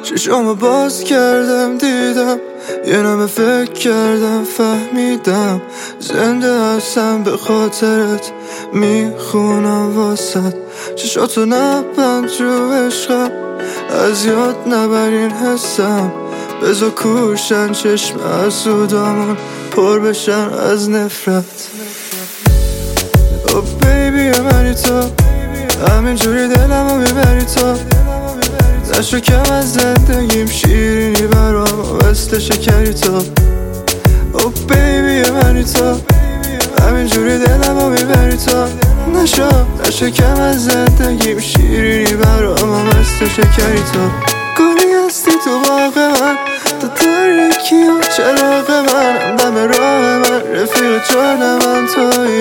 چشامو باز کردم دیدم یه نمه فکر کردم فهمیدم زنده هستم به خاطرت میخونم واسد چشاتو نبند رو عشقم از یاد نبرین حسم بذار کوشن چشم حسودامون پر بشن از نفرت او بیبی منی تو همینجوری دلمو میبری تو نشو کم از زندگیم شیرینی برام مثل شکری تو او بیبی منی تو همینجوری دلمو میبری تو نشو کم از زندگیم شیرینی برام مثل شکری تو گلی هستی تو باغ من تو تاریکی و چراغ من دم راه من رفیق جان من تویی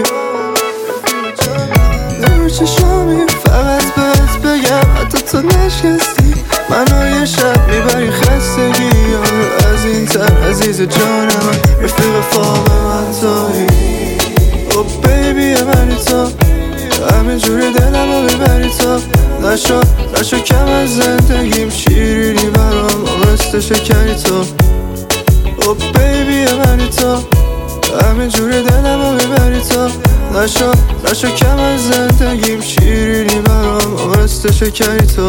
نور چشامی فقط بهت بگم حتی تو نشکستی منو یه شب میبری خستگی از این تن عزیز جان من رفیق فاق من تویی او بیبی منی تو همینجوری دلمو میبری تو نشو کم از زندگیم شیرینی برام مثل شکری تو او بیبی منی تو همینجوری دلمو میبری تو نشو کم از زندگیم شیرینی برام مثل شکری تو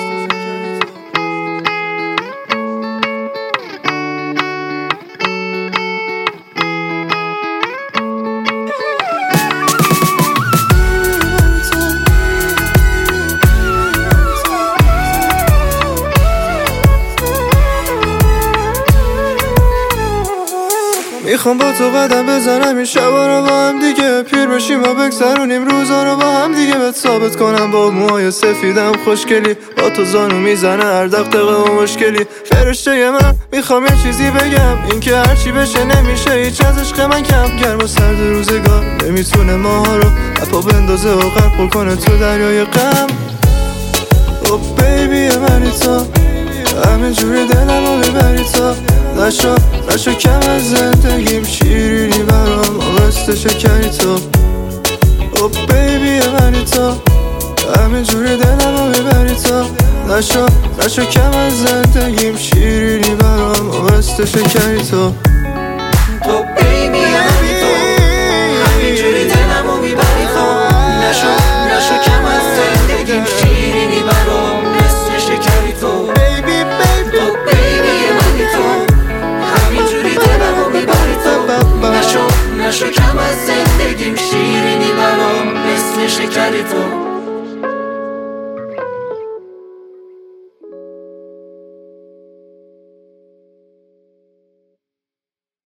میخوام با تو قدم بزنم این شبا رو با هم دیگه پیر بشیم و بگذرونیم روزا رو با هم دیگه بهت ثابت کنم با موهای سفیدم خوشگلی با تو زانو میزنه هر دقیقه و مشکلی فرشته من میخوام یه چیزی بگم این که هرچی بشه نمیشه هیچ از عشق من کم گرم و سرد روزگار نمیتونه ماها رو اپا بندازه و غرق کنه تو دریای غم او بیبی منی تو همینجوری دلمو میبری تو نشو کم از زندگیم شیرینی برام مثل شکری تو او بیبی منی تو همینجوری دلمو میبری تو نشو کم از زندگیم شیرینی برام مثل شکری تو او بیبی منی تو همینجوری دلمو میبری تو نشو کم از زندگیم شیرینی برام مثل شکری تو نشو کم از زندگیم شیرینی برام مثل شکری تو